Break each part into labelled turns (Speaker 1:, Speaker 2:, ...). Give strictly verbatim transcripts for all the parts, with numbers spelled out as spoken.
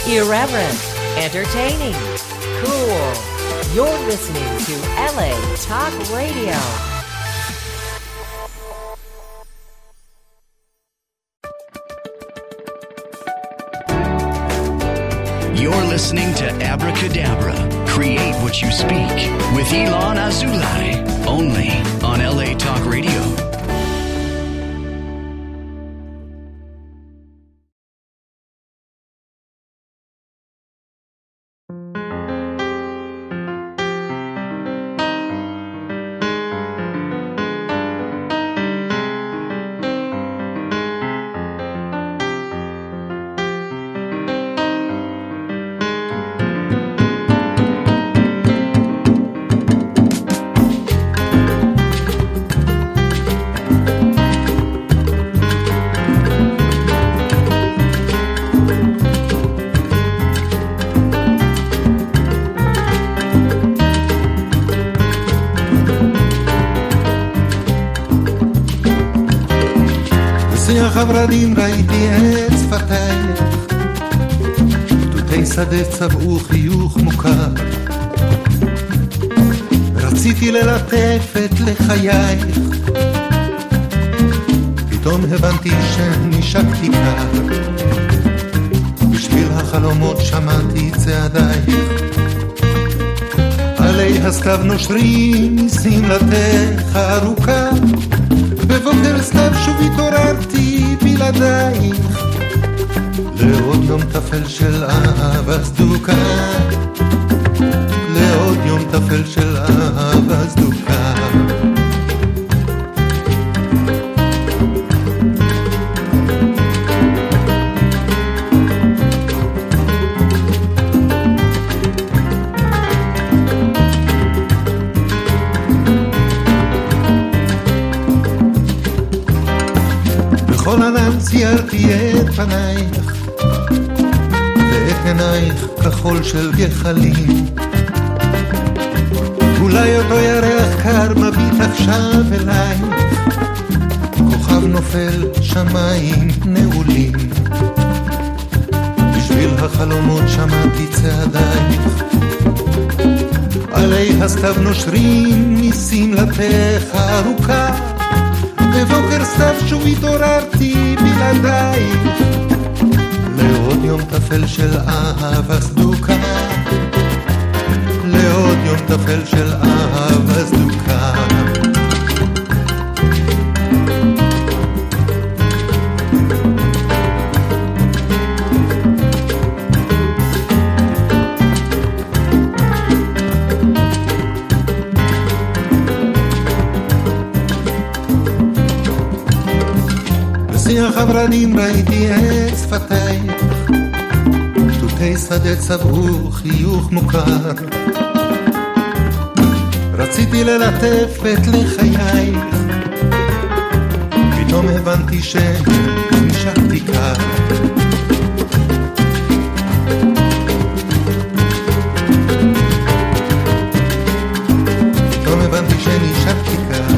Speaker 1: Irreverent, entertaining, cool. You're listening to L A Talk Radio.
Speaker 2: You're listening to Abracadabra, Create What You Speak, with Ilan Azoulay, only on L A Talk Radio.
Speaker 3: הורדים ראיתי את שפתייך, גדודי שדה צבעו חיוך מוכר, רציתי ללטף את לחייך, פתאום הבנתי שנשקתי קר, בשביל החלומות שמעתי צעדייך, עלי הסתיו נושרים משמלתך ארוכה, בבוקר סתיו שוב התעוררתי בלעדייך, לעוד יום תפל של אהבה סדוקה, לעוד יום תפל של אהבה סדוקה. בכל ענן ציירתי את פנייך, ואת עינייך כחול של גחלים, אולי אותו ירח קר מביט עכשיו אלייך, כוכב נופל שמיים נעולים, בשביל החלומות שמעתי צעדייך, עלי הסתיו נושרים משמלתך ארוכה, בבוקר סתיו שוב התעוררתי בלעדייך, לעוד יום תפל של אהבה סדוקה, לעוד יום תפל של אהבה סדוקה. בשיח הורדים ראיתי את שפתייך, גדודי שדה צבעו חיוך מוכר, רציתי ללטף את לחייך, פתאום הבנתי שנשקתי קר, פתאום הבנתי שנשקתי קר,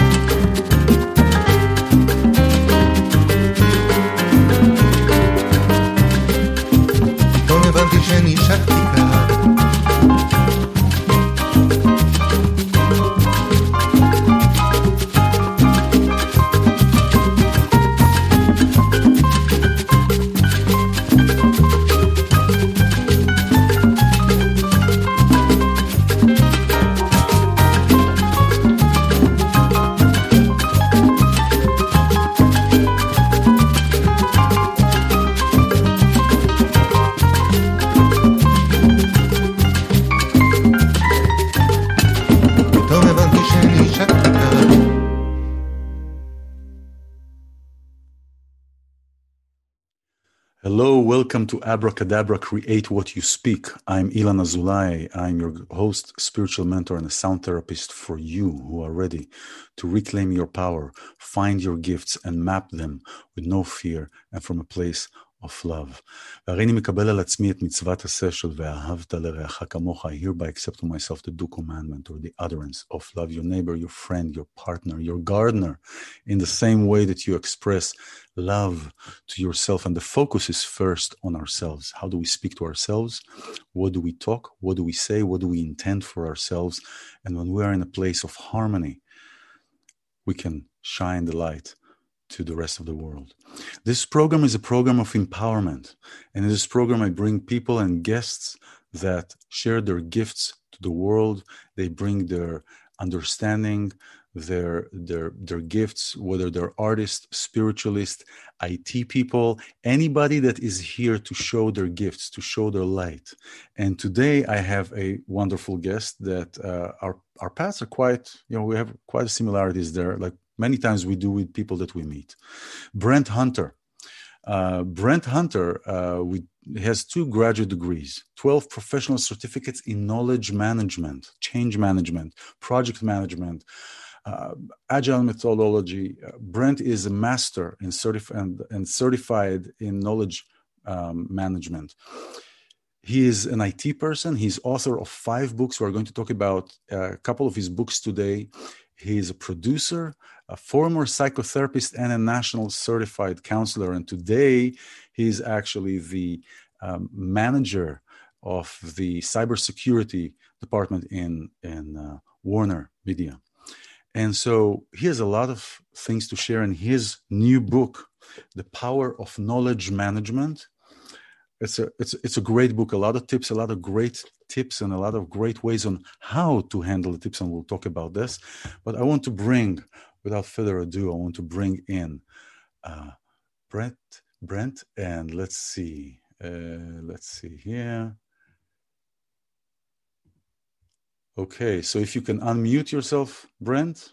Speaker 3: פתאום הבנתי שנשקתי קר.
Speaker 4: Hello, welcome to Abracadabra, Create What You Speak. I'm Ilan Azoulay. I'm your host, spiritual mentor, and a sound therapist for you who are ready to reclaim your power, find your gifts, and map them with no fear and from a place of love. והריני מקבל על עצמי את מצוות עשה של ואהבת לרעך כמוך. I hereby accept to myself the due commandment or the utterance of love your neighbor, your friend, your partner, your gardener, in the same way that you express love to yourself. And the focus is first on ourselves. How do we speak to ourselves? What do we talk? What do we say? What do we intend for ourselves? And when we are in a place of harmony, we can shine the light to the rest of the world. This program is a program of empowerment. And in this program, I bring people and guests that share their gifts to the world. They bring their understanding, their, their, their gifts, whether they're artists, spiritualists, I T people, anybody that is here to show their gifts, to show their light. And today I have a wonderful guest that uh, our, our paths are quite, you know, we have quite similarities there, like many times we do with people that we meet. Brent Hunter. Uh, Brent Hunter uh, we, has two graduate degrees, twelve professional certificates in knowledge management, change management, project management, uh, agile methodology. Uh, Brent is a master in certif- and, and certified in knowledge um, management. He is an I T person. He's author of five books. We're going to talk about a couple of his books today. He is a producer, a former psychotherapist, and a national certified counselor. And today, he's actually the um, manager of the cybersecurity department in, in uh, Warner Media. And so he has a lot of things to share in his new book, The Power of Knowledge Management. It's a, it's, it's a great book, a lot of tips, a lot of great tips and a lot of great ways on how to handle the tips, and we'll talk about this. But I want to bring, without further ado, I want to bring in uh, Brent, Brent, and let's see, uh, let's see here. Okay, so if you can unmute yourself, Brent.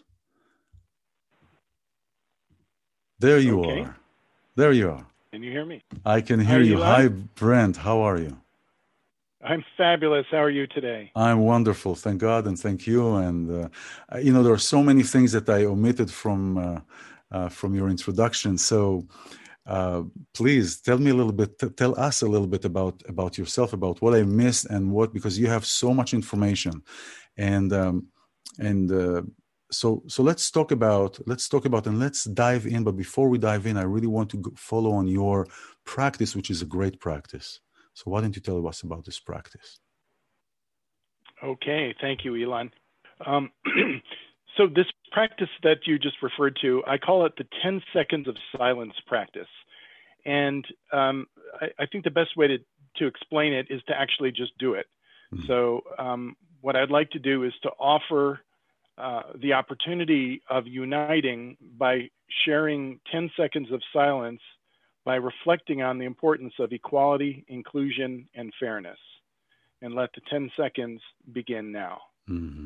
Speaker 4: There you
Speaker 5: Okay.
Speaker 4: are. There you are.
Speaker 5: Can you hear me?
Speaker 4: I can hear
Speaker 5: Are
Speaker 4: you.
Speaker 5: you
Speaker 4: Hi,
Speaker 5: live?
Speaker 4: Brent. How are you?
Speaker 5: I'm fabulous. How are you today?
Speaker 4: I'm wonderful. Thank God and thank you. And, uh, you know, there are so many things that I omitted from uh, uh, from your introduction. So uh, please tell me a little bit, t- tell us a little bit about, about yourself, about what I missed and what, because you have so much information. And, um, and uh, so, so let's talk about, let's talk about, and let's dive in. But before we dive in, I really want to go follow on your practice, which is a great practice. So why don't you tell us about this practice?
Speaker 5: Okay, thank you, Elon. Um, so this practice that you just referred to, I call it the ten seconds of silence practice. And um, I, I think the best way to, to explain it is to actually just do it. Mm-hmm. So um, what I'd like to do is to offer uh, the opportunity of uniting by sharing ten seconds of silence by reflecting on the importance of equality, inclusion, and fairness. And let the ten seconds begin now.
Speaker 4: Mm-hmm.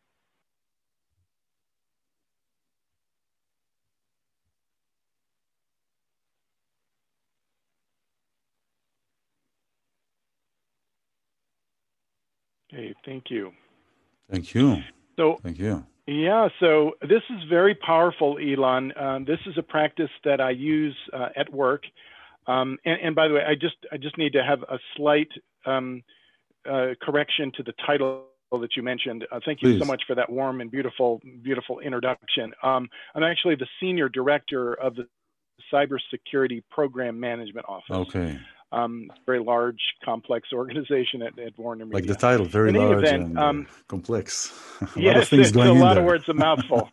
Speaker 5: Okay, thank you.
Speaker 4: Thank you.
Speaker 5: So,
Speaker 4: thank you.
Speaker 5: Yeah, so this is very powerful, Elon. Um, this is a practice that I use uh, at work. Um, and, and by the way, I just I just need to have a slight um, uh, correction to the title that you mentioned. Uh, thank you
Speaker 4: Please.
Speaker 5: so much for that warm and beautiful, beautiful introduction. Um, I'm actually the senior director of the Cybersecurity Program Management Office.
Speaker 4: Okay.
Speaker 5: Um, very large, complex organization at, at Warner Media.
Speaker 4: Like the title, very
Speaker 5: In
Speaker 4: large
Speaker 5: event,
Speaker 4: and
Speaker 5: um,
Speaker 4: uh, complex. a
Speaker 5: yes,
Speaker 4: lot of things
Speaker 5: it's
Speaker 4: going
Speaker 5: a
Speaker 4: in
Speaker 5: lot
Speaker 4: there.
Speaker 5: of words, a mouthful.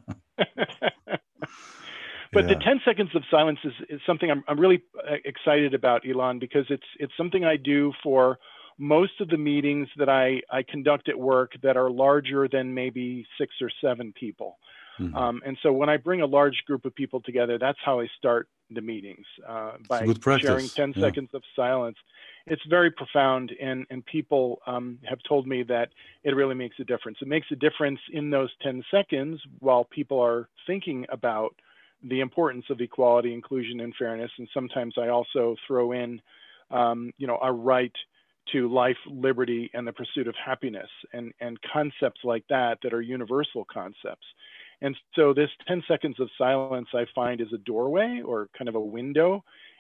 Speaker 5: But
Speaker 4: yeah.
Speaker 5: the ten seconds of silence is, is something I'm, I'm really excited about, Elon, because it's it's something I do for most of the meetings that I, I conduct at work that are larger than maybe six or seven people. Mm-hmm. Um, and so when I bring a large group of people together, that's how I start the meetings, uh, by sharing ten yeah. seconds of silence. It's very profound, and, and people um, have told me that it really makes a difference. It makes a difference in those ten seconds while people are thinking about the importance of equality, inclusion, and fairness. And sometimes I also throw in, um, you know, our right to life, liberty, and the pursuit of happiness, and, and concepts like that that are universal concepts. And so this ten seconds of silence, I find, is a doorway or kind of a window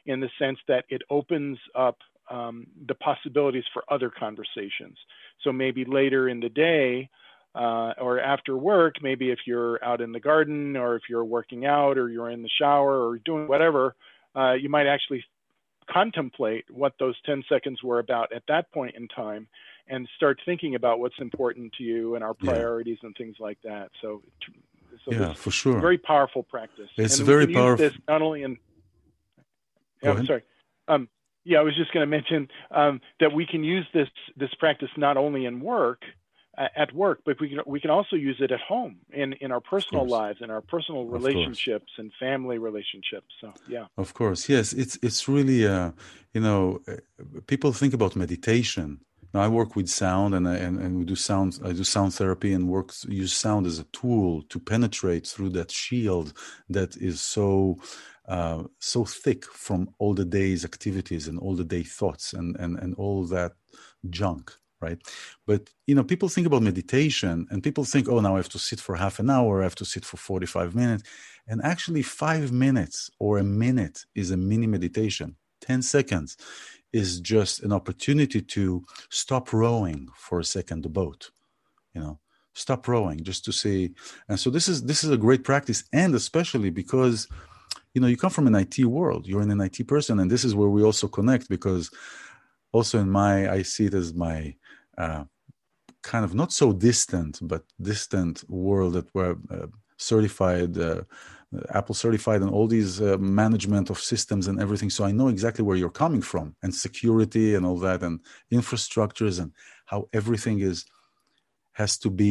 Speaker 5: in the sense that it opens up um, the possibilities for other conversations. So maybe later in the day uh, or after work, maybe if you're out in the garden or if you're working out or you're in the shower or doing whatever, uh, you might actually contemplate what those ten seconds were about at that point in time and start thinking about what's important to you and our priorities yeah. and things like that. So, so
Speaker 4: yeah, for sure.
Speaker 5: Very powerful practice.
Speaker 4: It's
Speaker 5: and
Speaker 4: very
Speaker 5: we can
Speaker 4: powerful.
Speaker 5: Use this not only in, yeah, I'm sorry. Um, yeah, I was just going to mention um, that we can use this, this practice not only in work, uh, at work, but we can, we can also use it at home in, in our personal lives, in our personal
Speaker 4: Of
Speaker 5: relationships
Speaker 4: course.
Speaker 5: and family relationships. So, yeah.
Speaker 4: Of course. Yes. It's, it's really, uh, you know, uh, people think about meditation. Now, I work with sound and, and, and we do sound, I do sound therapy and work, use sound as a tool to penetrate through that shield that is so, uh, so thick from all the day's activities and all the day thoughts and, and, and all that junk. Right. But, you know, people think about meditation and people think, oh, now I have to sit for half an hour. I have to sit for forty-five minutes. And actually five minutes or a minute is a mini meditation. ten seconds is just an opportunity to stop rowing for a second, the boat, you know, stop rowing just to see. And so this is, this is a great practice. And especially because, you know, you come from an I T world, you're an I T person. And this is where we also connect because also in my, I see it as my, Uh, kind of not so distant, but distant world that were uh, certified, uh, Apple certified and all these uh, management of systems and everything. So I know exactly where you're coming from and security and all that and infrastructures and how everything is, has to be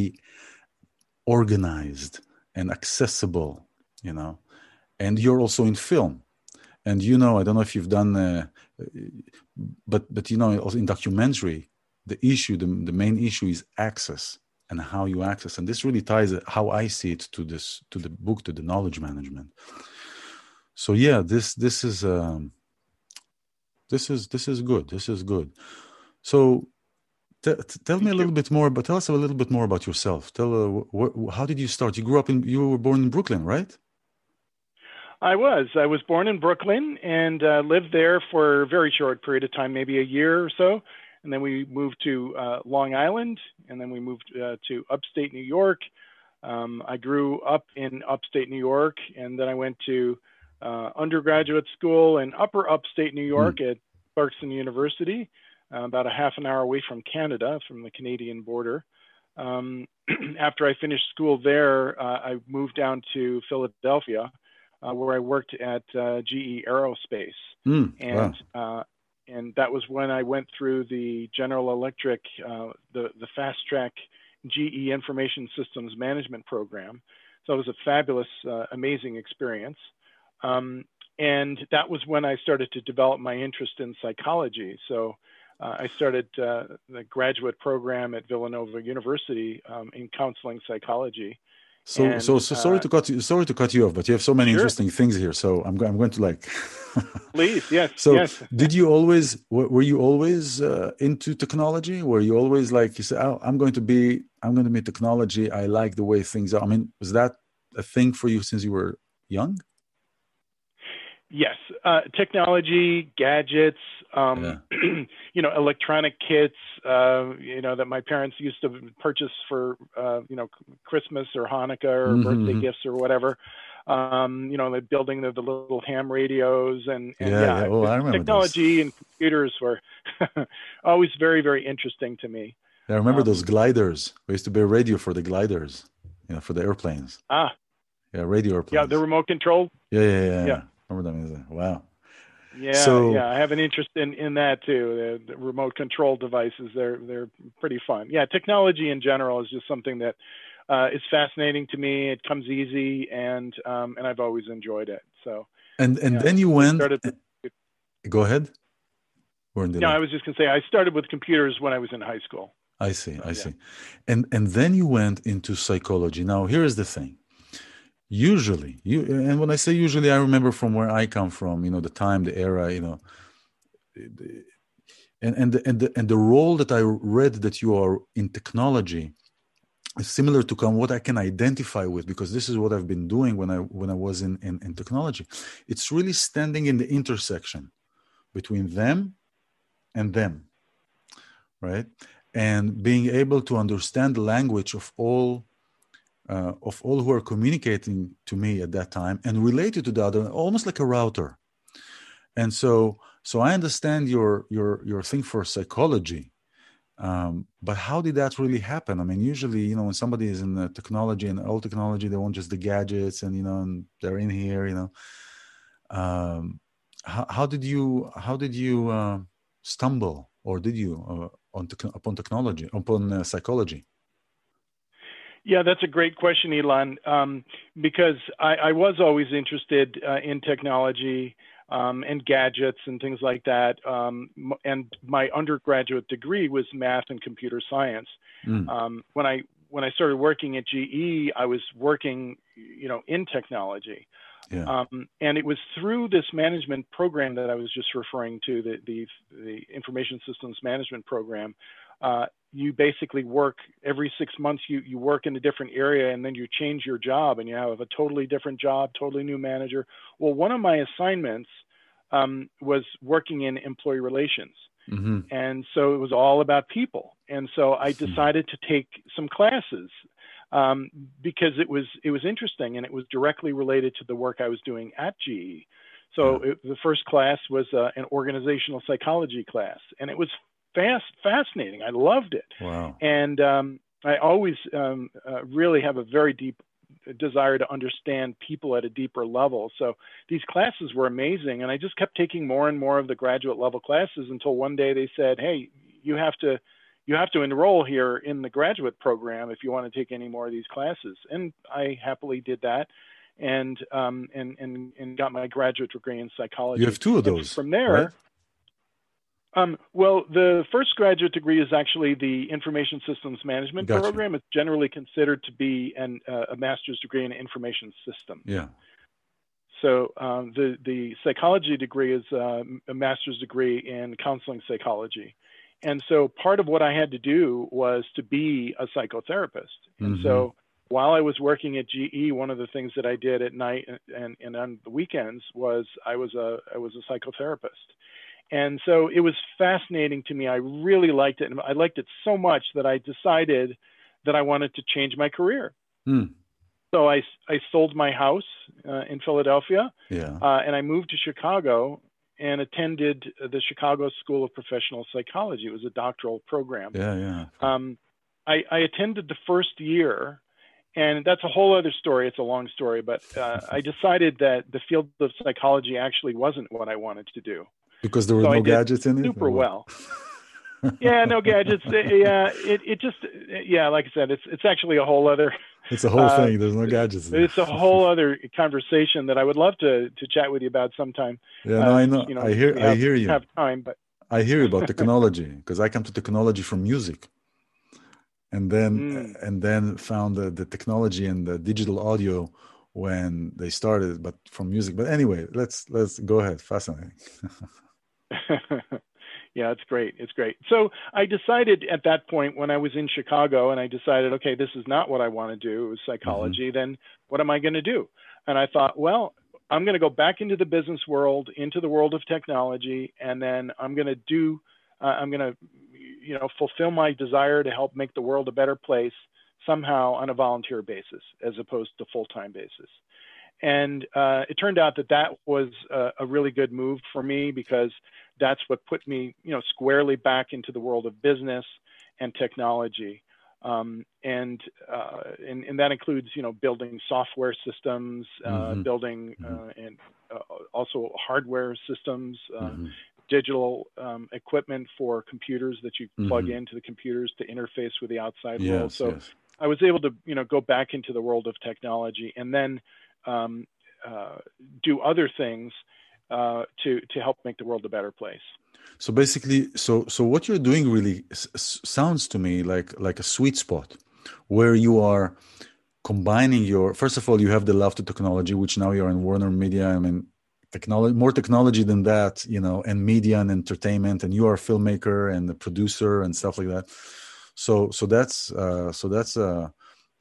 Speaker 4: organized and accessible, you know, and you're also in film. And, you know, I don't know if you've done, uh, but, but, you know, also in documentary, the issue, the, the main issue is access and how you access. And this really ties how I see it to this, to the book, to the knowledge management. So yeah, this, this is, um, this is, this is good. This is good. So t- t- tell me a little bit more, but tell us a little bit more about yourself. Tell, uh, wh- wh- how did you start? You grew up in, you were born in Brooklyn, right?
Speaker 5: I was. I was born in Brooklyn and uh, lived there for a very short period of time, maybe a year or so. And then we moved to uh, Long Island, and then we moved uh, to upstate New York. Um, I grew up in upstate New York, and then I went to uh, undergraduate school in upper upstate New York mm. at Clarkson University, uh, about a half an hour away from Canada, from the Canadian border. Um, after I finished school there, uh, I moved down to Philadelphia, uh, where I worked at uh, G E Aerospace.
Speaker 4: Mm.
Speaker 5: And
Speaker 4: wow.
Speaker 5: uh, And that was when I went through the General Electric, uh, the, the fast track G E Information Systems Management program. So it was a fabulous, uh, amazing experience. Um, and that was when I started to develop my interest in psychology. So uh, I started uh, the graduate program at Villanova University um, in counseling psychology.
Speaker 4: So,
Speaker 5: and,
Speaker 4: so, so sorry
Speaker 5: uh,
Speaker 4: to cut you. Sorry to cut you off, but you have so many
Speaker 5: sure.
Speaker 4: interesting things here. So I'm, I'm going to like.
Speaker 5: Please, yes.
Speaker 4: So,
Speaker 5: yes.
Speaker 4: did you always? Were you always uh, into technology? Were you always like you said? Oh, I'm going to be. I'm going to be technology. I like the way things are. I mean, was that a thing for you since you were young?
Speaker 5: Yes, uh, technology, gadgets, um,
Speaker 4: yeah.
Speaker 5: you know, electronic kits, uh, you know, that my parents used to purchase for, uh, you know, Christmas or Hanukkah or
Speaker 4: mm-hmm.
Speaker 5: birthday gifts or whatever. Um, you know, the building of the little ham radios and, and
Speaker 4: yeah,
Speaker 5: yeah,
Speaker 4: yeah. Oh, I remember
Speaker 5: technology
Speaker 4: those.
Speaker 5: and computers were always very, very interesting to me.
Speaker 4: I remember
Speaker 5: um,
Speaker 4: those gliders. There used to be a radio for the gliders, you know, for the airplanes.
Speaker 5: Ah,
Speaker 4: yeah, radio airplanes.
Speaker 5: Yeah, the remote control.
Speaker 4: Yeah, yeah, yeah.
Speaker 5: yeah.
Speaker 4: Remember them? Wow.
Speaker 5: Yeah,
Speaker 4: so,
Speaker 5: yeah, I have an interest in, in that too. The, the remote control devices, they're they're pretty fun. Yeah, technology in general is just something that uh, is fascinating to me. It comes easy, and um, and I've always enjoyed it. So
Speaker 4: and and
Speaker 5: yeah,
Speaker 4: then you went.
Speaker 5: Started with,
Speaker 4: go ahead. We're in the
Speaker 5: yeah, I was just gonna say I started with computers when I was in high school.
Speaker 4: I see,
Speaker 5: so,
Speaker 4: I
Speaker 5: yeah.
Speaker 4: see, and and then you went into psychology. Now here is the thing. Usually, you and when I say usually, I remember from where I come from, you know, the time, the era, you know, and and the, and the, and the role that I read that you are in technology similar to come what I can identify with, because this is what I've been doing when I when I was in, in, in technology. It's really standing in the intersection between them and them, right? And being able to understand the language of all uh, of all who are communicating to me at that time and relate it to the other, almost like a router. And so so I understand your your your thing for psychology. Um, but how did that really happen? I mean, usually, you know, when somebody is in the technology and old technology, they want just the gadgets and, you know, and they're in here, you know. Um, how, how did you, how did you uh, stumble, or did you, uh, on te- upon technology, upon uh, psychology?
Speaker 5: Yeah, that's a great question, Ilan, um, because I, I was always interested uh, in technology. Um, and gadgets and things like that. Um, and my undergraduate degree was math and computer science. Mm. Um, when I when I started working at G E, I was working, you know, in technology. Yeah. Um, and it was through this management program that I was just referring to, the the, the information systems management program. Uh, you basically work every six months, you, you work in a different area, and then you change your job and you have a totally different job, totally new manager. Well, one of my assignments um, was working in employee relations. Mm-hmm. And so it was all about people. And so I decided to take some classes um, because it was, it was interesting and it was directly related to the work I was doing at G E. So yeah. it, the first class was uh, an organizational psychology class, and it was fast, fascinating. I loved it. Wow. And um, I always um, uh, really have a very deep desire to understand people at a deeper level. So these classes were amazing. And I just kept taking more and more of the graduate level classes until one day they said, hey, you have to, you have to enroll here in the graduate program if you want to take any more of these classes. And I happily did that. And, um, and, and, and got my graduate degree in psychology.
Speaker 4: You have two of those.
Speaker 5: And from there,
Speaker 4: right?
Speaker 5: Um, well, the first graduate degree is actually the Information Systems Management
Speaker 4: gotcha.
Speaker 5: program. It's generally considered to be an, uh, a master's degree in information systems.
Speaker 4: Yeah.
Speaker 5: So um, the, the psychology degree is uh, a master's degree in counseling psychology. And so part of what I had to do was to be a psychotherapist. And mm-hmm. so while I was working at G E, one of the things that I did at night and, and, and on the weekends was I was a, I was a psychotherapist. And so it was fascinating to me. I really liked it. And I liked it so much that I decided that I wanted to change my career. Mm. So I, I sold my house uh, in Philadelphia yeah. uh, and I moved to Chicago and attended the Chicago School of Professional Psychology. It was a doctoral program.
Speaker 4: Yeah, yeah.
Speaker 5: Um, I, I attended the first year, and that's a whole other story. It's a long story, but uh, I decided that the field of psychology actually wasn't what I wanted to do.
Speaker 4: Because there were
Speaker 5: so
Speaker 4: no
Speaker 5: I did
Speaker 4: gadgets in it?
Speaker 5: Super well. yeah, no gadgets. Yeah, it, it just, yeah, like I said, it's it's actually a whole other.
Speaker 4: It's a whole uh, thing. There's no gadgets. There.
Speaker 5: It's a whole other conversation that I would love to to chat with you about sometime.
Speaker 4: Yeah, no, uh, I know. You know. I hear.
Speaker 5: Have,
Speaker 4: I hear you.
Speaker 5: Have time, but
Speaker 4: I hear you about technology because I come to technology from music, and then mm. and then found the, the technology and the digital audio when they started, but from music. But anyway, let's let's go ahead. Fascinating.
Speaker 5: Yeah, it's great. It's great. So I decided at that point when I was in Chicago and I decided, okay, this is not what I want to do. It was psychology. Mm-hmm. Then what am I going to do? And I thought, well, I'm going to go back into the business world, into the world of technology. And then I'm going to do, uh, I'm going to, you know, fulfill my desire to help make the world a better place somehow on a volunteer basis, as opposed to full-time basis. And uh, it turned out that that was a, a really good move for me because that's what put me, you know, squarely back into the world of business and technology. Um, and, uh, and and that includes, you know, building software systems, uh, mm-hmm. building uh, mm-hmm. and uh, also hardware systems, uh, mm-hmm. digital um, equipment for computers that you plug mm-hmm. into the computers to interface with the outside
Speaker 4: yes,
Speaker 5: world. So
Speaker 4: yes.
Speaker 5: I was able to, you know, go back into the world of technology and then um, uh, do other things uh, to to help make the world a better place.
Speaker 4: So basically, so so what you're doing really s- sounds to me like like a sweet spot, where you are combining your. First of all, you have the love to technology, which now you're in Warner Media. I mean, technology, more technology than that, you know, and media and entertainment, and you are a filmmaker and a producer and stuff like that. So so that's uh, so that's uh,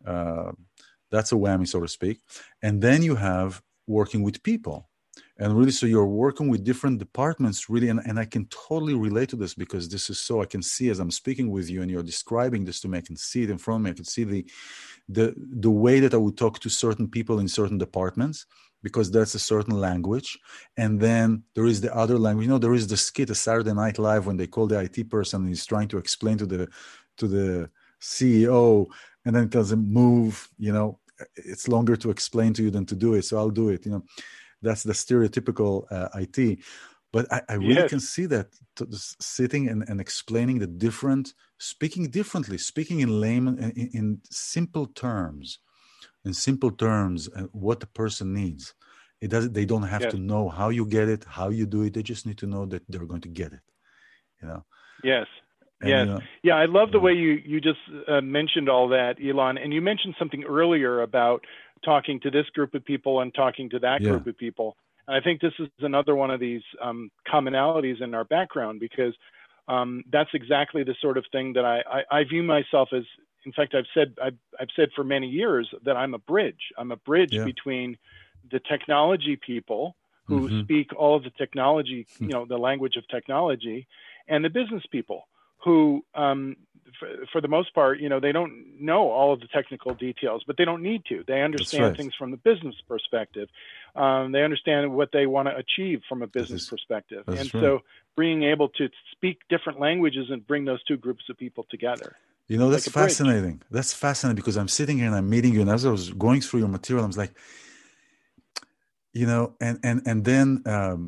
Speaker 4: Uh, that's a whammy, so to speak. And then you have working with people. And really, so you're working with different departments, really, and, and I can totally relate to this because this is so, I can see as I'm speaking with you and you're describing this to me, I can see it in front of me, I can see the the the way that I would talk to certain people in certain departments, because that's a certain language. And then there is the other language. You know, there is the skit, a Saturday Night Live, when they call the I T person and he's trying to explain to the to the C E O, and then it doesn't move, you know, it's longer to explain to you than to do it, so I'll do it, you know. That's the stereotypical uh, I T. But I, I really
Speaker 5: yes.
Speaker 4: can see that t- sitting and, and explaining the different, speaking differently, speaking in layman, in, in simple terms, in simple terms, uh, what the person needs. It doesn't. They don't have
Speaker 5: yes.
Speaker 4: to know how you get it, how you do it. They just need to know that they're going to get it. You know.
Speaker 5: Yes.
Speaker 4: And,
Speaker 5: yes.
Speaker 4: you know,
Speaker 5: yeah. I love the
Speaker 4: yeah.
Speaker 5: way you you just uh, mentioned all that, Ilan, and you mentioned something earlier about talking to this group of people and talking to that
Speaker 4: yeah.
Speaker 5: group of people. And I think this is another one of these um, commonalities in our background, because um, that's exactly the sort of thing that I, I, I view myself as. In fact, I've said I've, I've said for many years that I'm a bridge. I'm a bridge
Speaker 4: yeah.
Speaker 5: between the technology people who
Speaker 4: mm-hmm.
Speaker 5: speak all of the technology, you know, the language of technology, and the business people who, um, for, for the most part, you know, they don't know all of the technical details, but they don't need to. They understand
Speaker 4: right.
Speaker 5: things from the business perspective. Um, they understand what they want to achieve from a business
Speaker 4: is,
Speaker 5: perspective. And
Speaker 4: right.
Speaker 5: so being able to speak different languages and bring those two groups of people together.
Speaker 4: You know, that's
Speaker 5: like
Speaker 4: fascinating. That's fascinating, because I'm sitting here and I'm meeting you, and as I was going through your material, I was like, you know, and, and, and then um,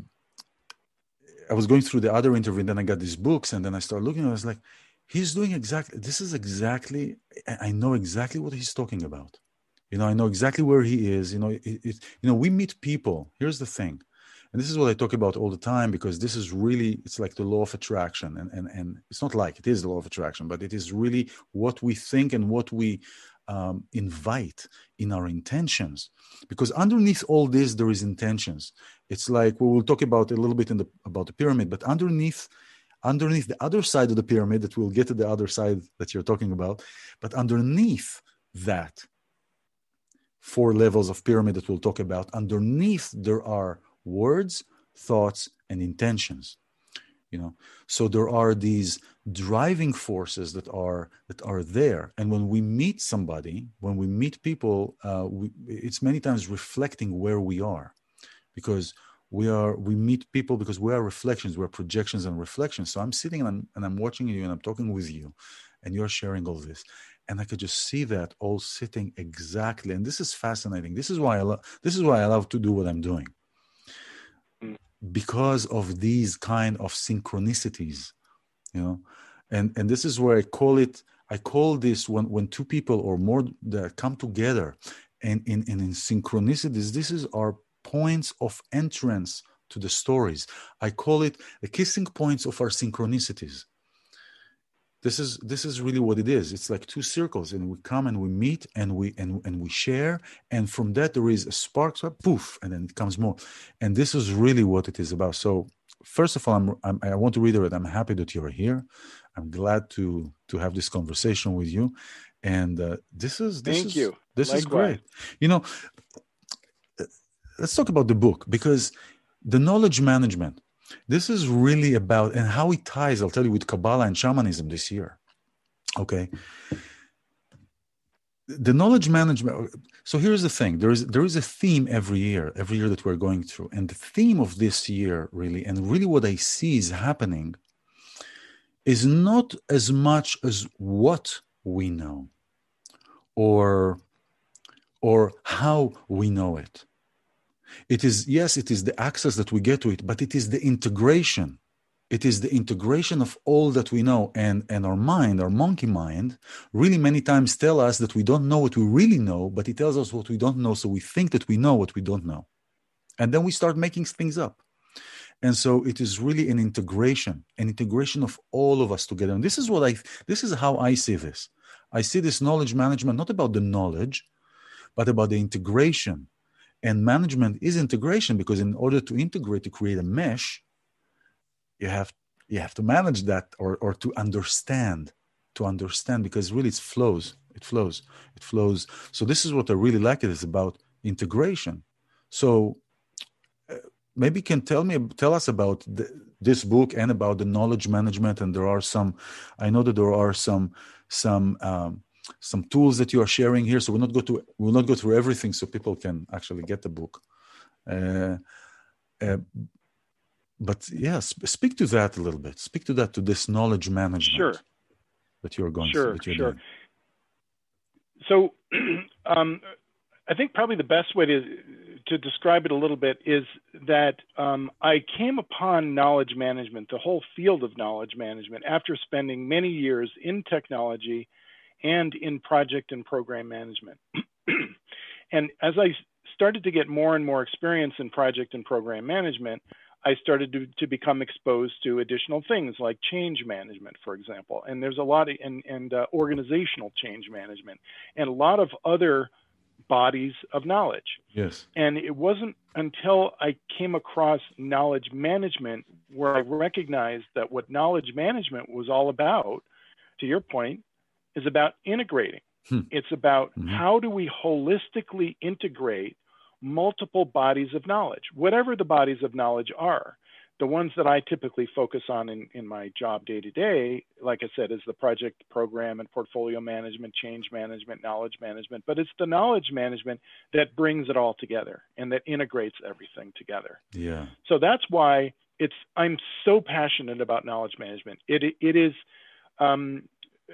Speaker 4: I was going through the other interview, and then I got these books, and then I started looking, and I was like, he's doing exactly, this is exactly, I know exactly what he's talking about. You know, I know exactly where he is. You know, it, it, you know, we meet people. Here's the thing. And this is what I talk about all the time, because this is really, it's like the law of attraction. And, and, and it's not like it is the law of attraction, but it is really what we think and what we um, invite in our intentions. Because underneath all this, there is intentions. It's like, we will talk about a little bit in the, about the pyramid, but underneath, underneath the other side of the pyramid, that we'll get to the other side that you're talking about, but underneath that four levels of pyramid that we'll talk about, underneath there are words, thoughts, and intentions. You know, so there are these driving forces that are that are there. And when we meet somebody, when we meet people, uh, we, it's many times reflecting where we are, because we are we meet people because we are reflections, we're projections and reflections. So I'm sitting and I'm and I'm watching you and I'm talking with you, and you're sharing all this, and I could just see that all sitting exactly. And this is fascinating. This is why I love. This is why I love to do what I'm doing. Because of these kind of synchronicities, you know, and and this is where I call it. I call this when when two people or more that come together, and in and in synchronicities, this is our points of entrance to the stories. I call it the kissing points of our synchronicities. This is this is really what it is. It's like two circles, and we come and we meet and we and, and we share, and from that there is a spark, so poof, and then it comes more. And this is really what it is about. So first of all, I'm, I'm I want to reiterate, I'm happy that you're here. I'm glad to to have this conversation with you, and uh, this is this
Speaker 5: Thank
Speaker 4: is,
Speaker 5: you.
Speaker 4: This
Speaker 5: Likewise.
Speaker 4: is great. You know, let's talk about the book, because the knowledge management. This is really about, and how it ties, I'll tell you, with Kabbalah and shamanism this year. Okay. The knowledge management. So here's the thing. There is, there is a theme every year, every year that we're going through. And the theme of this year really, and really what I see is happening, is not as much as what we know or, or how we know it. It is, yes, it is the access that we get to it, but it is the integration. It is the integration of all that we know. And, and our mind, our monkey mind, really many times tell us that we don't know what we really know, but it tells us what we don't know. So we think that we know what we don't know. And then we start making things up. And so it is really an integration, an integration of all of us together. And this is what I, this is how I see this. I see this knowledge management, not about the knowledge, but about the integration. And management is integration, because in order to integrate, to create a mesh, you have you have to manage that, or or to understand, to understand, because really it flows. It flows. It flows. So this is what I really like. It is about integration. So uh, maybe you can tell me, tell us about the, this book and about the knowledge management. And there are some, I know that there are some, some, um, some tools that you are sharing here. So we'll not go to, we'll not go through everything so people can actually get the book. Uh, uh, but yes, speak to that a little bit. Speak to that, to this knowledge management.
Speaker 5: Sure.
Speaker 4: That you're going
Speaker 5: sure,
Speaker 4: to, that you're
Speaker 5: sure.
Speaker 4: doing.
Speaker 5: So um, I think probably the best way to, to describe it a little bit is that um, I came upon knowledge management, the whole field of knowledge management, after spending many years in technology and in project and program management. And as I started to get more and more experience in project and program management, I started to, to become exposed to additional things like change management, for example. And there's a lot of, and, and uh, organizational change management, and a lot of other bodies of knowledge.
Speaker 4: Yes.
Speaker 5: And it wasn't until I came across knowledge management where I recognized that what knowledge management was all about, to your point, is about integrating.
Speaker 4: Hmm.
Speaker 5: It's about
Speaker 4: Mm-hmm.
Speaker 5: how do we holistically integrate multiple bodies of knowledge, whatever the bodies of knowledge are. The ones that I typically focus on in, in my job day to day, like I said, is the project, program, and portfolio management, change management, knowledge management. But it's the knowledge management that brings it all together and that integrates everything together.
Speaker 4: Yeah.
Speaker 5: So that's why it's I'm so passionate about knowledge management. It it is, um,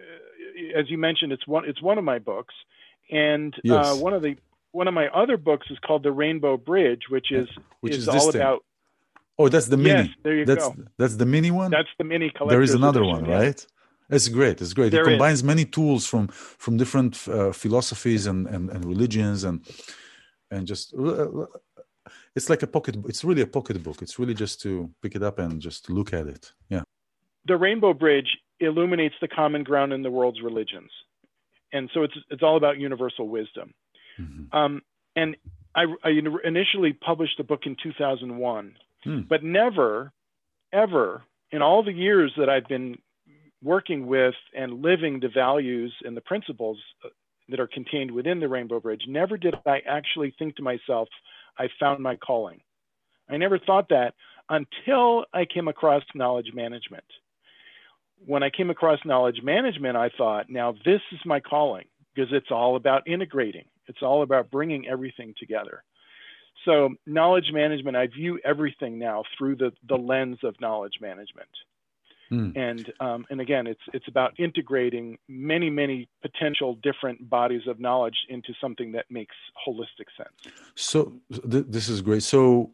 Speaker 5: as you mentioned, it's one it's one of my books, and
Speaker 4: Yes.
Speaker 5: uh, one of the one of my other books is called The Rainbow Bridge, which is
Speaker 4: Which
Speaker 5: is,
Speaker 4: is this
Speaker 5: all
Speaker 4: thing.
Speaker 5: about.
Speaker 4: Oh, that's the
Speaker 5: Yes,
Speaker 4: mini.
Speaker 5: there you
Speaker 4: that's,
Speaker 5: go.
Speaker 4: That's the mini one?
Speaker 5: That's the mini collector's
Speaker 4: There is another
Speaker 5: edition,
Speaker 4: one,
Speaker 5: yeah.
Speaker 4: right? It's great. It's great.
Speaker 5: There
Speaker 4: it
Speaker 5: is.
Speaker 4: combines many tools from from different uh, philosophies and, and, and religions and and just uh, it's like a pocket. It's really a pocket book. It's really just to pick it up and just look at it. Yeah.
Speaker 5: The Rainbow Bridge illuminates the common ground in the world's religions, and so it's it's all about universal wisdom.
Speaker 4: Mm-hmm.
Speaker 5: Um, and I, I initially published the book in two thousand one.
Speaker 4: Hmm.
Speaker 5: But never, ever, in all the years that I've been working with and living the values and the principles that are contained within the Rainbow Bridge, never did I actually think to myself, I found my calling. I never thought that until I came across knowledge management. When I came across knowledge management, I thought, now this is my calling, because it's all about integrating. It's all about bringing everything together. So knowledge management, I view everything now through the, the lens of knowledge management.
Speaker 4: Mm.
Speaker 5: And um, and again, it's it's about integrating many, many potential different bodies of knowledge into something that makes holistic sense.
Speaker 4: So th- this is great. So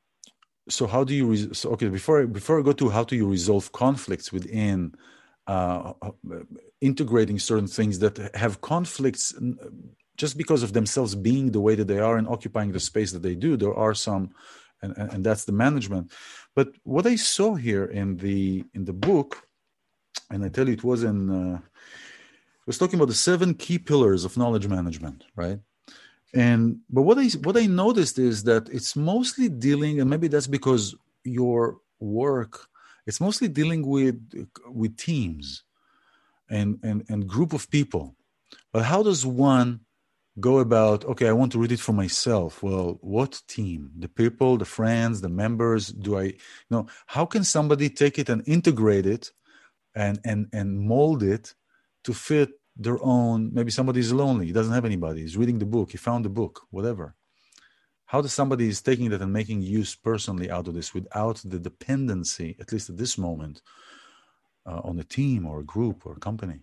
Speaker 4: so how do you res- so, okay before I, before I go to how do you resolve conflicts within uh, integrating certain things that have conflicts just because of themselves being the way that they are and occupying the space that they do. There are some, and, and that's the management. But what I saw here in the in the book, and I tell you, it was in, uh, it was talking about the seven key pillars of knowledge management, right? And but what I what I noticed is that it's mostly dealing, and maybe that's because your work, it's mostly dealing with with teams and and and group of people. But how does one go about, okay, I want to read it for myself. Well, what team? The people, the friends, the members? Do I, you know, how can somebody take it and integrate it and and and mold it to fit their own? Maybe somebody's lonely, he doesn't have anybody, he's reading the book, he found the book, whatever. How does somebody is taking that and making use personally out of this without the dependency, at least at this moment, uh, on a team or a group or a company?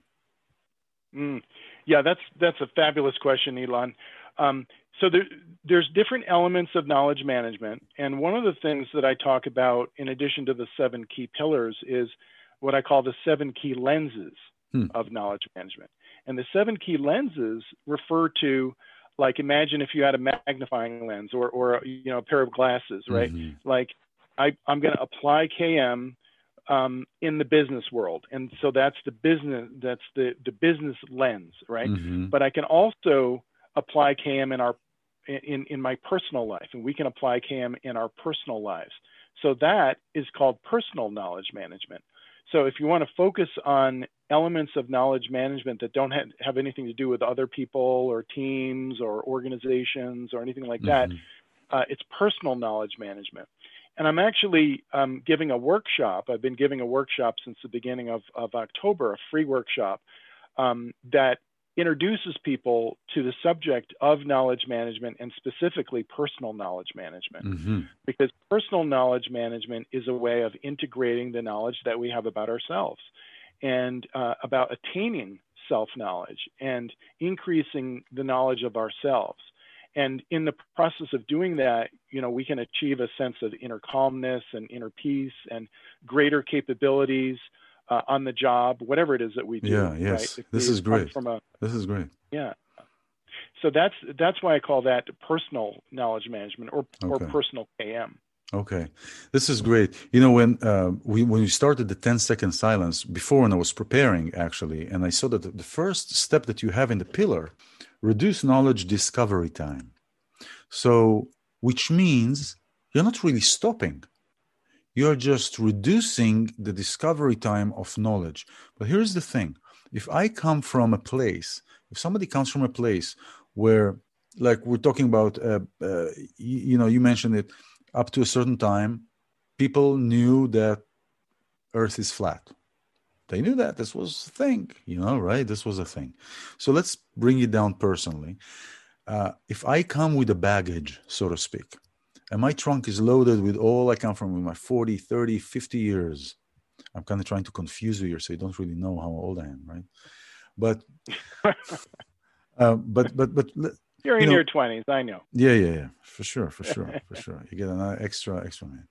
Speaker 5: Mm. Yeah, that's that's a fabulous question, Elon. Um, so there, there's different elements of knowledge management, and one of the things that I talk about, in addition to the seven key pillars, is what I call the seven key lenses hmm. of knowledge management. And the seven key lenses refer to, like, imagine if you had a magnifying lens or or you know a pair of glasses, right? Mm-hmm. Like, I, I'm going to apply K M. Um, in the business world, and so that's the business that's the the business lens, right? Mm-hmm. But I can also apply K M in our in in my personal life, and we can apply K M in our personal lives. So that is called personal knowledge management. So if you want to focus on elements of knowledge management that don't have, have anything to do with other people or teams or organizations or anything like that. Mm-hmm. Uh, it's personal knowledge management. And I'm actually um, giving a workshop. I've been giving a workshop since the beginning of, of October, a free workshop um, that introduces people to the subject of knowledge management and specifically personal knowledge management. Mm-hmm. Because personal knowledge management is a way of integrating the knowledge that we have about ourselves and uh, about attaining self-knowledge and increasing the knowledge of ourselves. And in the process of doing that, you know, we can achieve a sense of inner calmness and inner peace and greater capabilities uh, on the job, whatever it is that we do.
Speaker 4: Yeah, yes.
Speaker 5: Right?
Speaker 4: This is great. From a, this is great.
Speaker 5: Yeah. So that's that's why I call that personal knowledge management or, okay. or personal K M.
Speaker 4: Okay, this is great. You know, when uh, we when we started the ten second silence before, when I was preparing actually, and I saw that the first step that you have in the pillar, reduce knowledge discovery time. So, which means you're not really stopping. You're just reducing the discovery time of knowledge. But here's the thing. If I come from a place, if somebody comes from a place where, like we're talking about, uh, uh, you, you know, you mentioned it, up to a certain time, people knew that Earth is flat. They knew that. This was a thing, you know, right? This was a thing. So let's bring it down personally. Uh, if I come with a baggage, so to speak, and my trunk is loaded with all I come from with my forty, thirty, fifty years, I'm kind of trying to confuse you here so you don't really know how old I am, right? But, uh, but, but, but,
Speaker 5: You're in
Speaker 4: you know,
Speaker 5: your twenties, I know.
Speaker 4: Yeah, yeah, yeah, for sure, for sure, for sure. You get an extra, extra man.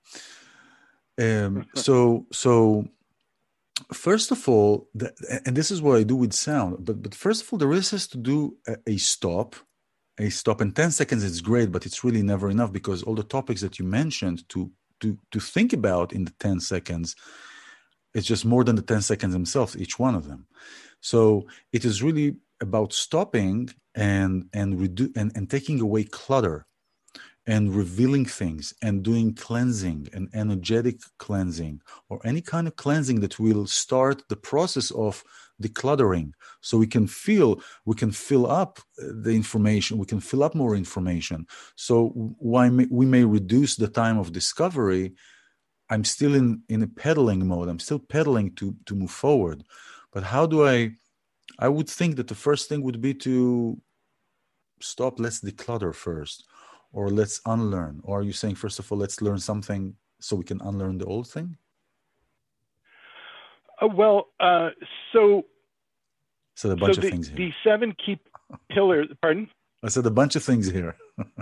Speaker 4: Um, so, so first of all, the, and this is what I do with sound. But, but first of all, there is has to do a, a stop, a stop. And ten seconds is great, but it's really never enough because all the topics that you mentioned to to to think about in the ten seconds, it's just more than the ten seconds themselves, each one of them. So it is really about stopping and and redu- and, and taking away clutter and revealing things and doing cleansing and energetic cleansing or any kind of cleansing that will start the process of decluttering so we can feel we can fill up the information, we can fill up more information. So why may, we may reduce the time of discovery. I'm still in in a pedaling mode. I'm still pedaling to to move forward. But how do I I would think that the first thing would be to stop, let's declutter first, or let's unlearn. Or are you saying, first of all, let's learn something so we can unlearn the old thing?
Speaker 5: Uh, well, uh, so...
Speaker 4: So a bunch
Speaker 5: so
Speaker 4: of
Speaker 5: the,
Speaker 4: things here.
Speaker 5: The seven key pillars, pardon?
Speaker 4: I said a bunch of things here.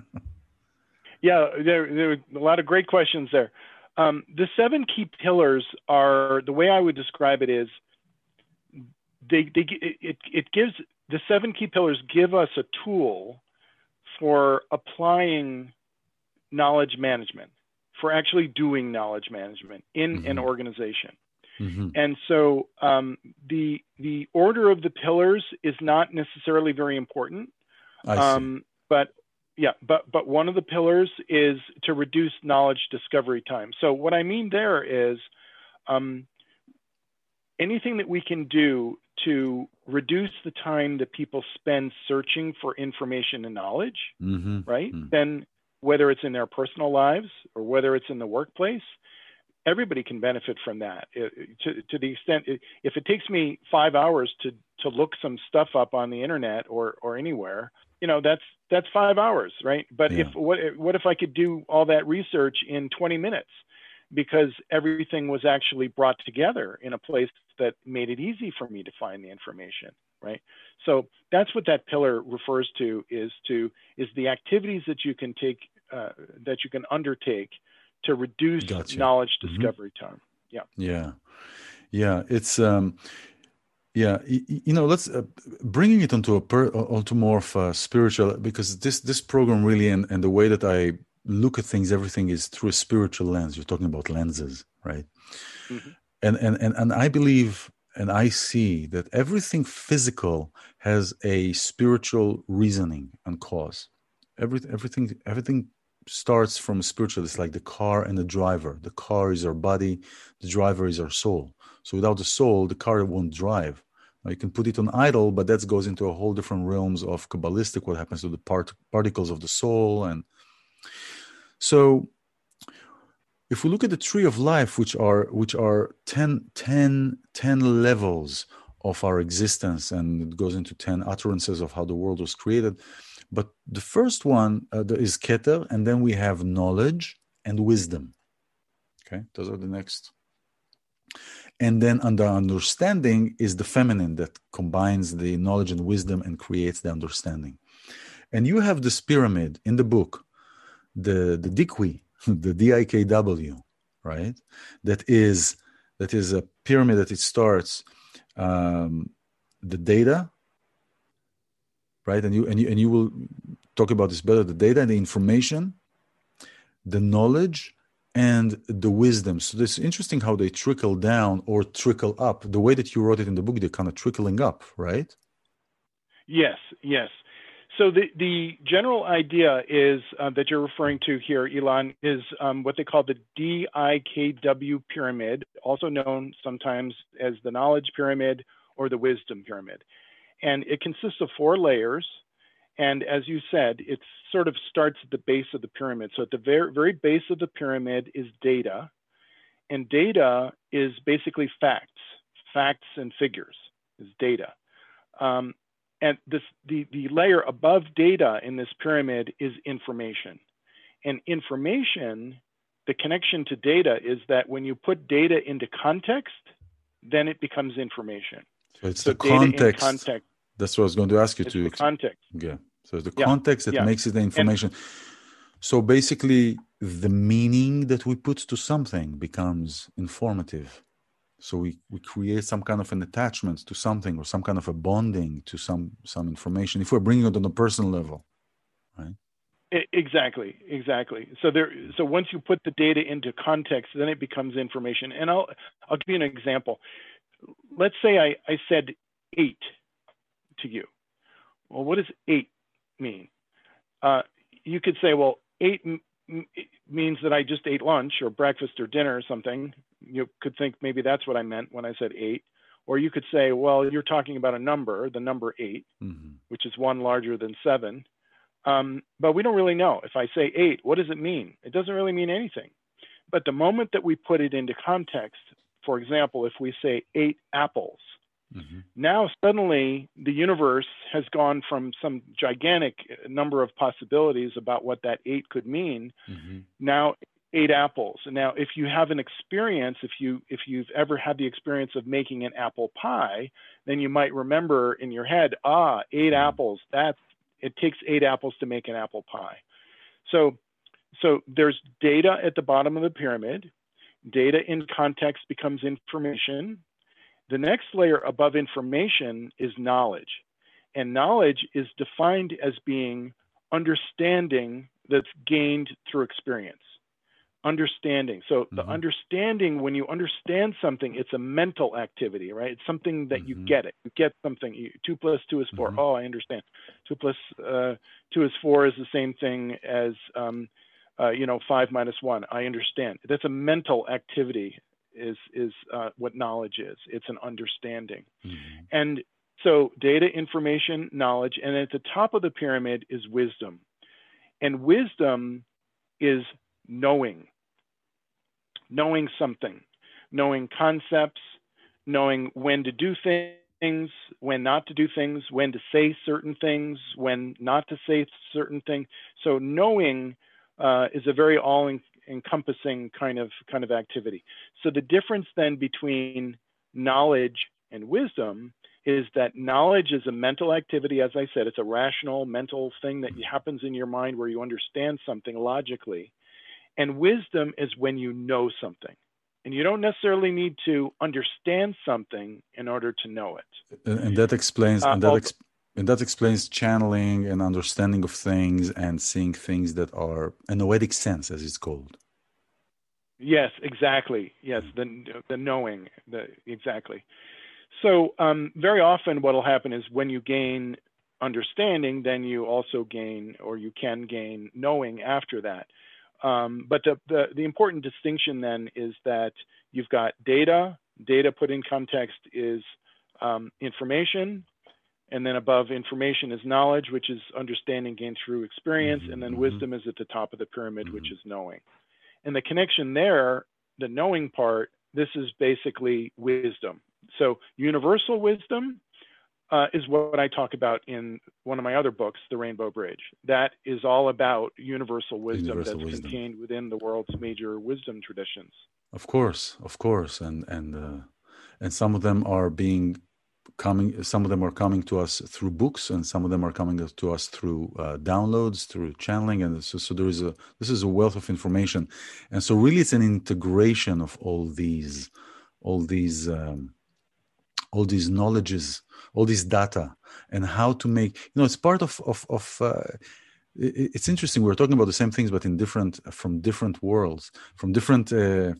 Speaker 5: Yeah, there, there were a lot of great questions there. Um, the seven key pillars are, the way I would describe it is, They, they, it, it gives, the seven key pillars give us a tool for applying knowledge management, for actually doing knowledge management in mm-hmm. an organization. Mm-hmm. And so um, the, the order of the pillars is not necessarily very important.
Speaker 4: I see.
Speaker 5: Um, but yeah, but, but one of the pillars is to reduce knowledge discovery time. So what I mean there is um, anything that we can do to reduce the time that people spend searching for information and knowledge, mm-hmm. right? Mm-hmm. Then whether it's in their personal lives or whether it's in the workplace, everybody can benefit from that. It, to, to the extent, it, if it takes me five hours to, to look some stuff up on the internet or, or anywhere, you know, that's, that's five hours, right? But yeah. if, what, what if I could do all that research in twenty minutes? Because everything was actually brought together in a place that made it easy for me to find the information, right? So that's what that pillar refers to, is to is the activities that you can take, uh, that you can undertake to reduce gotcha. knowledge discovery mm-hmm. time. Yeah.
Speaker 4: Yeah. Yeah. It's, um, yeah, you, you know, let's uh, bringing it onto a per, onto more of a spiritual, because this, this program really, and, and the way that I look at things, everything is through a spiritual lens. You're talking about lenses, right? Mm-hmm. And, and and and I believe and I see that everything physical has a spiritual reasoning and cause. Every, everything everything starts from spiritual. It's like the car and the driver. The car is our body. The driver is our soul. So without the soul, the car won't drive. Now, you can put it on idle, but that goes into a whole different realms of Kabbalistic, what happens to the part, particles of the soul. And so if we look at the tree of life, which are which are ten, ten, ten levels of our existence, and it goes into ten utterances of how the world was created. But the first one uh, is Keter, and then we have knowledge and wisdom. Okay, those are the next. And then under understanding is the feminine that combines the knowledge and wisdom and creates the understanding. And you have this pyramid in the book, the the Dikwi, the D I K W, right? That is that is a pyramid that it starts um, the data. Right, and you and you and you will talk about this better: the data and the information, the knowledge, and the wisdom. So it's interesting how they trickle down or trickle up. The way that you wrote it in the book, they're kind of trickling up, right?
Speaker 5: Yes, yes. So the the general idea is uh, that you're referring to here, Ilan, is um, what they call the D I K W pyramid, also known sometimes as the knowledge pyramid or the wisdom pyramid. And it consists of four layers. And as you said, it sort of starts at the base of the pyramid. So at the very, very base of the pyramid is data. And data is basically facts, facts and figures is data. Um, and this, the, the layer above data in this pyramid is information. And information, the connection to data is that when you put data into context, then it becomes information.
Speaker 4: So it's
Speaker 5: so
Speaker 4: the context.
Speaker 5: context.
Speaker 4: That's what I was going to ask you
Speaker 5: it's
Speaker 4: to.
Speaker 5: The context.
Speaker 4: Yeah. So it's the
Speaker 5: yeah.
Speaker 4: context that
Speaker 5: yeah.
Speaker 4: makes it the information. And so basically, the meaning that we put to something becomes informative. So we, we create some kind of an attachment to something or some kind of a bonding to some some information. If we're bringing it on a personal level, right?
Speaker 5: Exactly, exactly. So there. So once you put the data into context, then it becomes information. And I'll I'll give you an example. Let's say I, I said eight to you. Well, what does eight mean? Uh, you could say, well, eight m- m- means that I just ate lunch or breakfast or dinner or something. You could think maybe that's what I meant when I said eight. Or you could say, well, you're talking about a number, the number eight, mm-hmm. which is one larger than seven. Um, but we don't really know. If I say eight, what does it mean? It doesn't really mean anything. But the moment that we put it into context, for example, if we say eight apples, mm-hmm. now suddenly the universe has gone from some gigantic number of possibilities about what that eight could mean. Mm-hmm. Now eight apples. And now if you have an experience, if you if you've ever had the experience of making an apple pie, then you might remember in your head, ah, eight mm-hmm. apples. That's it takes eight apples to make an apple pie. So so there's data at the bottom of the pyramid. Data in context becomes information. The next layer above information is knowledge. And knowledge is defined as being understanding that's gained through experience. Understanding. So mm-hmm. the understanding, when you understand something, it's a mental activity, right? It's something that mm-hmm. you get it. You get something. You, two plus two is four. Mm-hmm. Oh, I understand. Two plus uh, two is four is the same thing as um, Uh, you know, five minus one, I understand. That's a mental activity is, is uh, what knowledge is. It's an understanding. Mm-hmm. And so data, information, knowledge, and at the top of the pyramid is wisdom. And wisdom is knowing, knowing something, knowing concepts, knowing when to do things, when not to do things, when to say certain things, when not to say certain things. So knowing Uh, is a very all-encompassing kind of kind of activity. So the difference then between knowledge and wisdom is that knowledge is a mental activity. As I said, it's a rational mental thing that happens in your mind where you understand something logically. And wisdom is when you know something. And you don't necessarily need to understand something in order to know it.
Speaker 4: And that explains...
Speaker 5: Uh,
Speaker 4: and that exp- And that explains channeling and understanding of things and seeing things that are a noetic sense, as it's called.
Speaker 5: Yes, exactly. Yes, the the knowing, the exactly. So um, very often what will happen is when you gain understanding, then you also gain, or you can gain knowing after that. Um, but the, the, the important distinction then is that you've got data. Data put in context is um, information, and then above information is knowledge, which is understanding gained through experience,
Speaker 4: Mm-hmm,
Speaker 5: and then
Speaker 4: mm-hmm.
Speaker 5: wisdom is at the top of the pyramid,
Speaker 4: Mm-hmm.
Speaker 5: which is knowing. And the connection there, the knowing part, this is basically wisdom. So universal wisdom uh, is what I talk about in one of my other books, The Rainbow Bridge. That is all about universal wisdom
Speaker 4: Universal
Speaker 5: that's
Speaker 4: wisdom.
Speaker 5: contained within the world's major wisdom traditions.
Speaker 4: Of course, of course, and and uh, and some of them are being coming. Some of them are coming to us through books, and some of them are coming to us through uh, downloads, through channeling, and so, so there is a this is a wealth of information, and so really it's an integration of all these, all these, um, all these knowledges, all these data, and how to make you know it's part of of of. Uh, it, it's interesting. We're talking about the same things, but in different from different worlds, from different. Uh,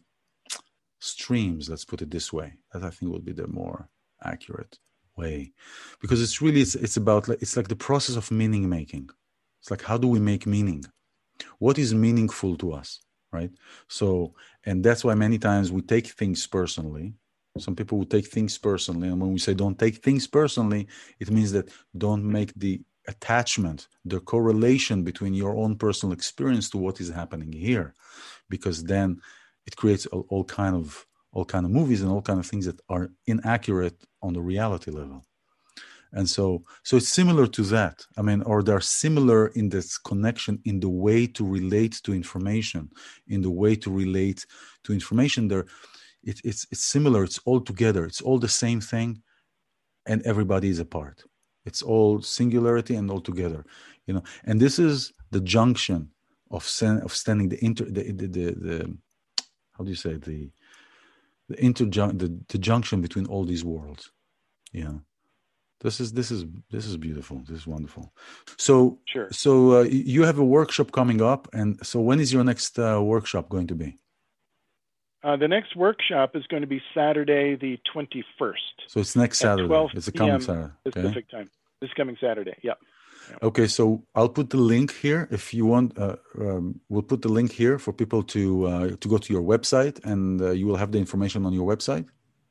Speaker 4: streams, let's put it this way. That I think would be the more accurate way, because it's really it's, it's about it's like the process of meaning making. It's like, how do we make meaning? What is meaningful to us, right? So, and that's why many times we take things personally. Some people will take things personally, and when we say don't take things personally, it means that don't make the attachment, the correlation between your own personal experience to what is happening here, because then it creates all, all kind of all kind of movies and all kind of things that are inaccurate on the reality level. And so, so it's similar to that. I mean, or they're similar in this connection, in the way to relate to information, in the way to relate to information. There, it, it's it's similar. It's all together. It's all the same thing, and everybody is a part. It's all singularity and all together, you know. And this is the junction of sen- of standing the inter the the the. the how do you say the the interjun the, the junction between all these worlds? Yeah, this is this is this is beautiful. This is wonderful. So
Speaker 5: Sure.
Speaker 4: So uh, you have a workshop coming up, and so when is your next uh, workshop going to be?
Speaker 5: Uh, the next workshop is going to be Saturday, the twenty-first.
Speaker 4: So it's next
Speaker 5: at
Speaker 4: Saturday.
Speaker 5: twelve
Speaker 4: It's a coming Saturday. Okay.
Speaker 5: Pacific time. This coming Saturday. Yeah.
Speaker 4: Okay, so I'll put the link here if you want. Uh, um, we'll put the link here for people to uh, to go to your website, and uh, you will have the information on your website.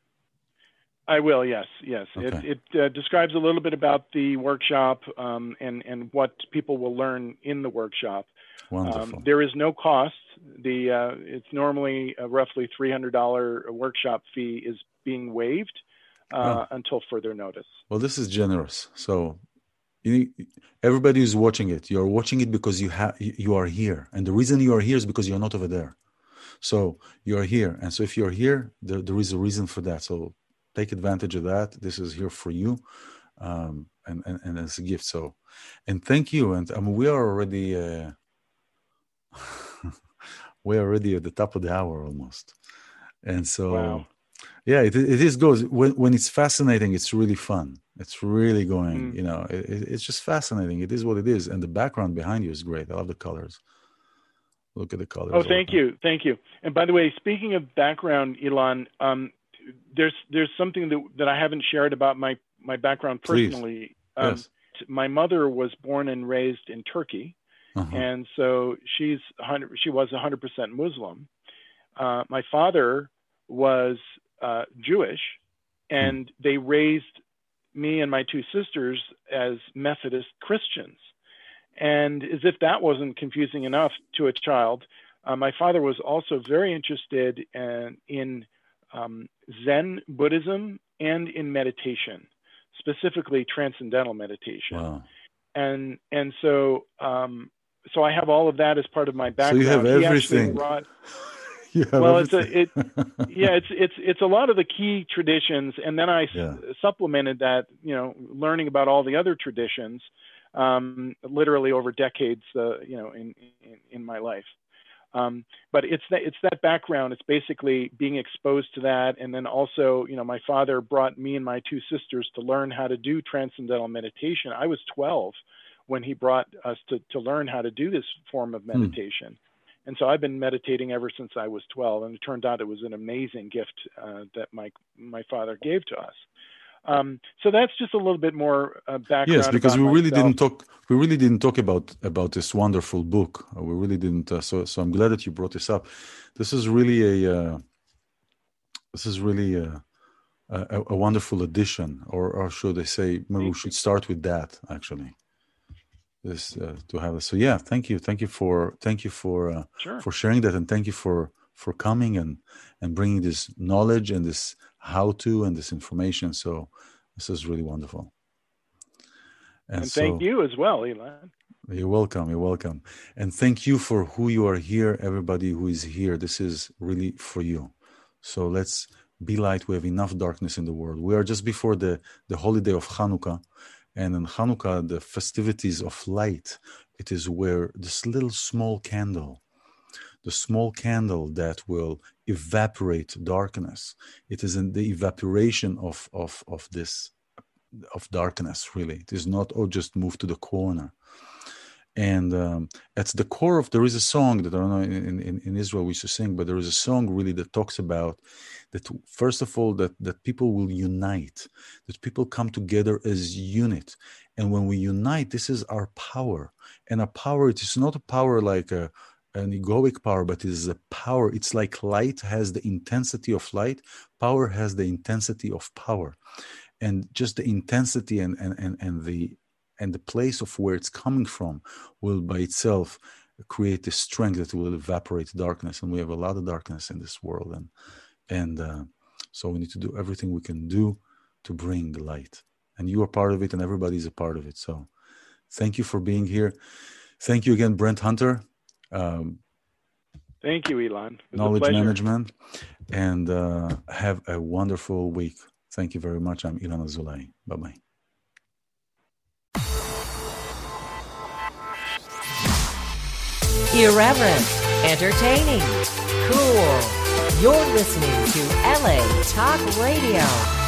Speaker 5: I will. Yes. Yes.
Speaker 4: Okay.
Speaker 5: It, it uh, describes a little bit about the workshop um, and and what people will learn in the workshop.
Speaker 4: Wonderful.
Speaker 5: Um, there is no cost. The uh, it's normally a roughly three hundred dollars workshop fee is being waived uh,
Speaker 4: Oh.
Speaker 5: until further notice.
Speaker 4: Well, this is generous. So. You, everybody who's watching it, you're watching it because you have you are here, and the reason you are here is because you're not over there. So you are here, and so if you're here, there, there is a reason for that. So take advantage of that. This is here for you, um, and, and and as a gift. So, and thank you. And I mean, we are already uh, we're already at the top of the hour almost, and so.
Speaker 5: Wow.
Speaker 4: Yeah, it it is goes when when it's fascinating. It's really fun. It's really going.
Speaker 5: Mm.
Speaker 4: You know, it, it's just fascinating. It is what it is, and the background behind you is great. I love the colors. Look at the colors.
Speaker 5: Oh, thank you, thank you. And by the way, speaking of background, Ilan, um, there's there's something that that I haven't shared about my my background
Speaker 4: Please.
Speaker 5: personally. Um,
Speaker 4: Yes.
Speaker 5: My mother was born and raised in Turkey,
Speaker 4: Uh-huh.
Speaker 5: and so she's one hundred, she was one hundred percent Muslim. Uh, my father was uh, Jewish, and hmm. they raised me and my two sisters as Methodist Christians. And as if that wasn't confusing enough to a child, uh, my father was also very interested in, in um, Zen Buddhism and in meditation, specifically transcendental meditation.
Speaker 4: Wow.
Speaker 5: And and so um, so I have all of that as part of my background.
Speaker 4: So you have
Speaker 5: He
Speaker 4: everything.
Speaker 5: Brought,
Speaker 4: you have
Speaker 5: well,
Speaker 4: everything.
Speaker 5: it's a, it, yeah, it's it's it's a lot of the key traditions, and then I
Speaker 4: Yeah.
Speaker 5: s- supplemented that, you know, learning about all the other traditions, um, literally over decades, uh, you know, in, in in my life. Um, but it's that it's that background. It's basically being exposed to that, and then also, you know, my father brought me and my two sisters to learn how to do transcendental meditation. I was twelve when he brought us to to learn how to do this form of meditation, hmm. and so I've been meditating ever since I was twelve. And it turned out it was an amazing gift uh, that my my father gave to us. Um, so that's just a little bit more uh, background.
Speaker 4: Yes, because
Speaker 5: about
Speaker 4: we really
Speaker 5: myself.
Speaker 4: didn't talk. We really didn't talk about about this wonderful book. Uh, we really didn't. Uh, so, so I'm glad that you brought this up. This is really a. Uh, this is really a, a, a wonderful addition, or, or should I say, maybe we should start with that actually. This uh, to have. So yeah, thank you, thank you for thank you for uh,
Speaker 5: sure.
Speaker 4: for sharing that, and thank you for for coming and and bringing this knowledge and this how to and this information. So this is really wonderful.
Speaker 5: And, and thank so, you as well, Ilan.
Speaker 4: You're welcome. You're welcome. And thank you for who you are here, everybody who is here. This is really for you. So let's be light. We have enough darkness in the world. We are just before the, the holiday of Hanukkah. And in Hanukkah, the festivities of light, it is where this little small candle, the small candle that will evaporate darkness. It is in the evaporation of, of, of this, of darkness, really. It is not, oh, just move to the corner. And um, at the core of, there is a song that I don't know in, in, in Israel we used to sing, but there is a song really that talks about that, first of all, that, that people will unite, that people come together as unit. And when we unite, this is our power. And our power, it is not a power like a, an egoic power, but it is a power. It's like light has the intensity of light. Power has the intensity of power. And just the intensity and, and, and, and the and the place of where it's coming from will by itself create a strength that will evaporate darkness. And we have a lot of darkness in this world. And and uh, so we need to do everything we can do to bring the light. And you are part of it, and everybody's a part of it. So thank you for being here. Thank you again, Brent Hunter. Um,
Speaker 5: thank you, Ilan.
Speaker 4: Knowledge management. And uh, have a wonderful week. Thank you very much. I'm Ilan Azulai. Bye-bye.
Speaker 1: Irreverent, entertaining, cool. You're listening to L A Talk Radio.